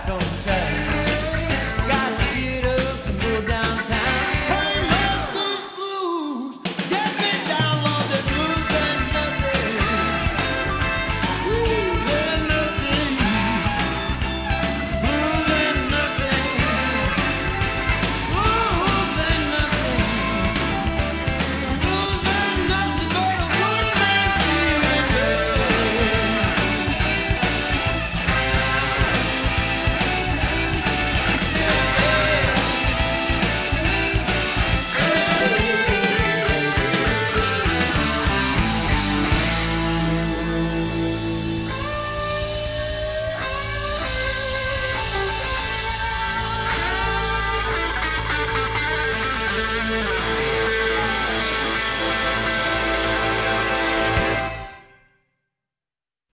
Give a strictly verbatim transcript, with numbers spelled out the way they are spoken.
back on track. Got to get up and go downtown. Hey, Memphis blues, get me down, Lord, the blues ain't nothing. Blues ain't nothing. Blues ain't nothing. Blues ain't nothing. Blues ain't nothing but a good man feeling good.